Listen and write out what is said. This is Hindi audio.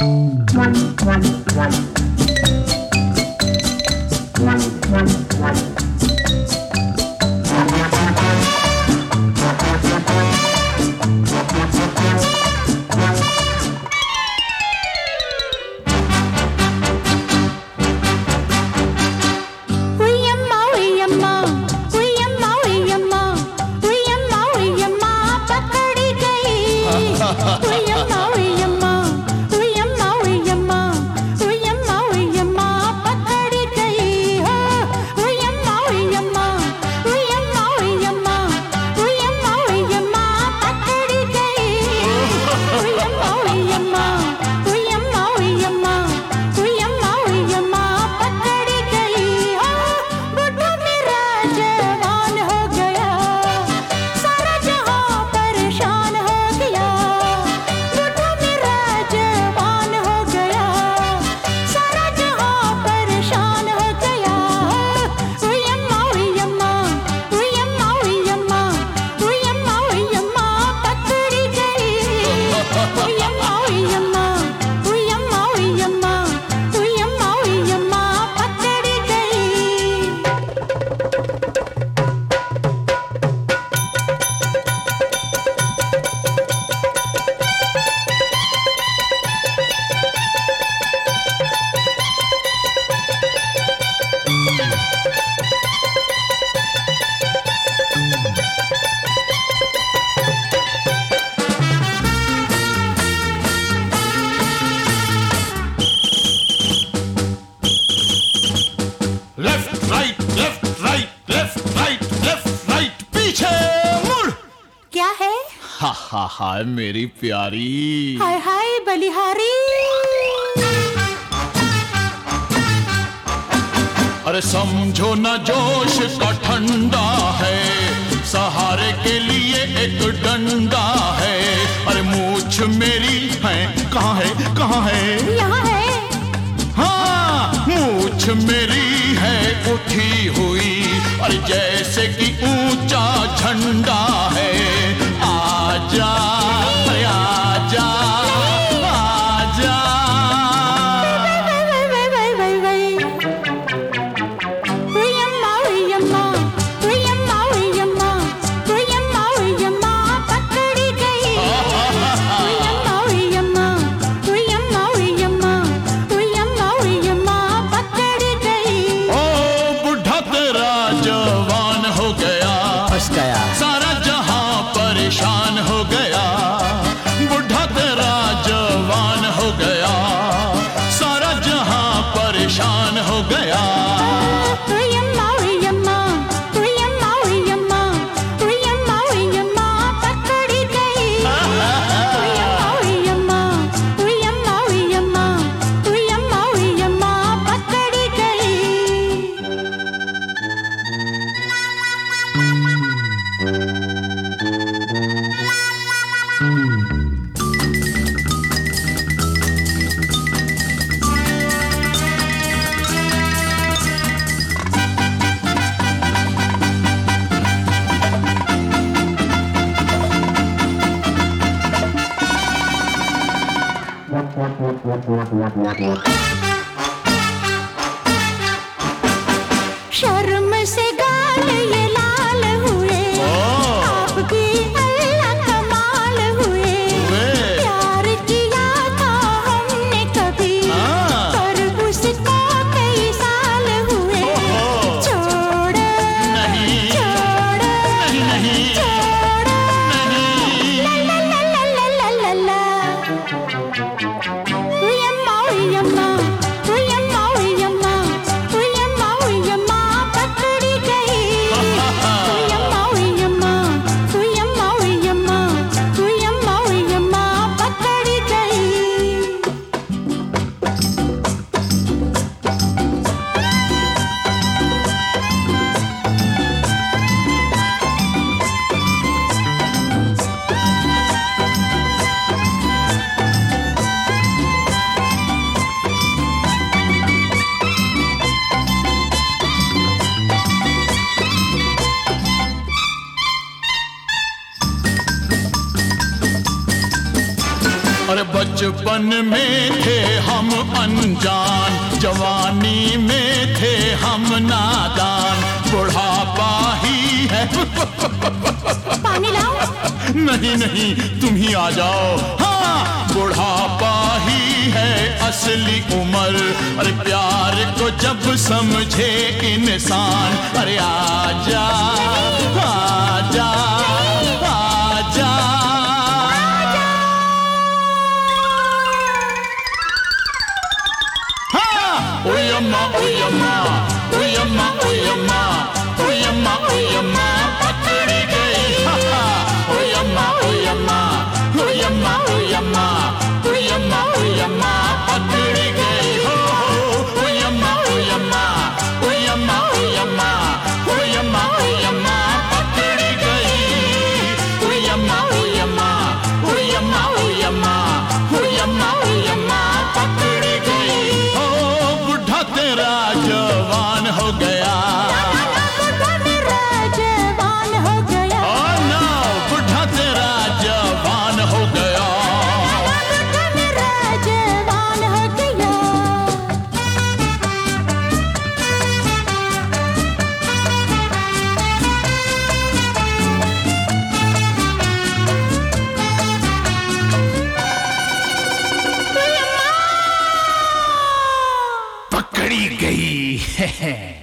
हाय मेरी प्यारी, हाय हाय बलिहारी। अरे समझो न जोश का ठंडा है, सहारे के लिए एक डंडा है। अरे मूछ मेरी है कहाँ है, कहाँ है? यहाँ है। हाँ मूछ मेरी है उठी हुई, अरे जैसे कि ऊंचा झंडा है। आजा अरे आजा आजा। पकड़ी गई पकड़ी गई। ओ बुढ़ा तेरा जवान हो गया, फंस गया, सारा जहां परेशान हो गया। बुढ़ा तेरा जवान हो गया, सारा जहां परेशान हो गया। पकड़ी गई पकड़ी शर्म से गाल ये लाल हुए, आपकी अल्लाह कमाल हुए। प्यार किया था हमने कभी, पर उसको कई साल हुए। छोड़ नहीं छोड़ नहीं नहीं छोड़ नहीं। ला ला ला ला ला ला ला। उयम्मा उयम्मा अरे बचपन में थे हम अनजान, जवानी में थे हम नादान, बुढ़ापा ही है। पानी लाओ? नहीं नहीं, तुम ही आ जाओ। हाँ, बुढ़ापा ही है असली उम्र। अरे प्यार को जब समझे इंसान, अरे आजा आजा आजा। हाँ, ओय अम्मा ओय अम्मा ओय अम्मा ओय अम्मा ओय अम्मा ओय अम्मा पकड़ी गई। ओय अम्मा ओय अम्मा ओय अम्मा ओय अम्मा ओय अम्मा ओय अम्मा पकड़ी गई। हो ओय अम्मा ओय अम्मा ओय अम्मा ओय अम्मा ओय अम्मा ओय अम्मा पकड़ी गई। ओय अम्मा ओय अम्मा ओय अम्मा ओय अम्मा ओय अम्मा ओय अम्मा पकड़ी गई। हो बुढ़ा तेरा जवान हो गया। बुढ़ा मेरा जवान हो गया। Oh no, बुढ़ा तेरा जवान हो गया। बुढ़ा मेरा जवान हो गया। पकड़ी गई।